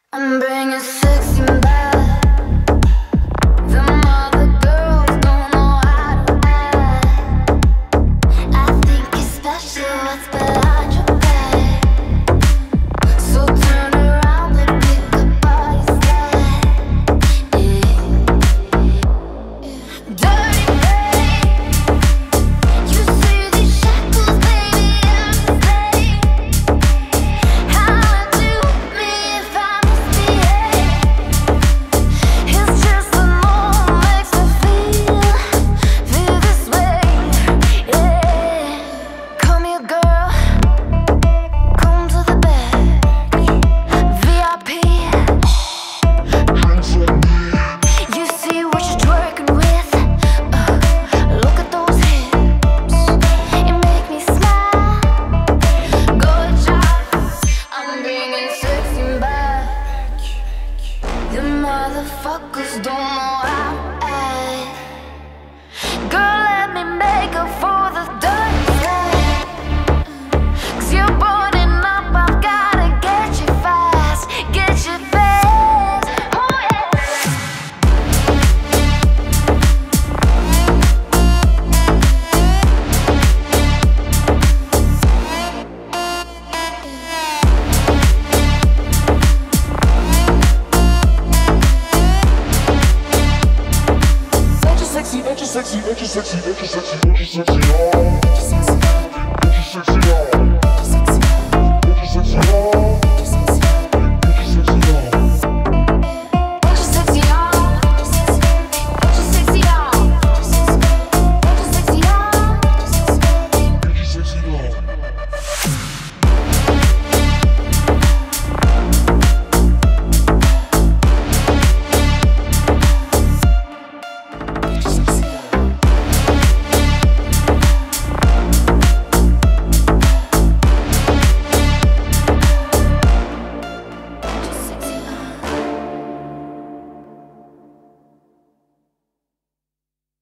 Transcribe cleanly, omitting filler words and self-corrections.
I'm bringing sexy back. Them other girls don't know how to act. I think it's special what's behind your back. So turn around and pick up all your slack. Dirty babe, you see these shackles, baby, I'm a slave. How would you with me if I misbehave? It's just the moment makes me feel this way. Yeah, come here, girl, come to the back. VIP, you see what you're twerking with? Look at those hips, you make me smile. Good job, I'm bringing sexy back. The motherfuckers don't know how to act. Girl, let me make up for the dirty slack. 'Cause you're burning up, I've gotta get you fast, get you fast. Oh yeah. Sexy, sexy, sexy, sexy, sexy, sexy, sexy, sexy, sexy,